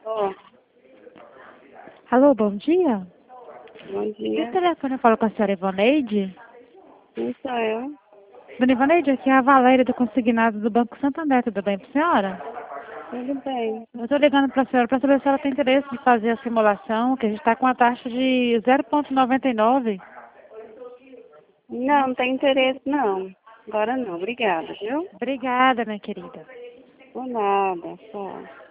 Ó, Alô, bom dia. bom Esse dia. telefone eu falo com a senhora Ivoneide? Quem sou eu? Dona Ivoneide, aqui é a Valéria do Consignado do Banco Santander. Tudo bem para a senhora? Tudo bem. Eu estou ligando para a senhora para saber se ela tem interesse em fazer a simulação, que a gente está com a taxa de 0,99. Não, não tem interesse não. Agora não, obrigada, viu? Obrigada, minha querida. Por nada, só.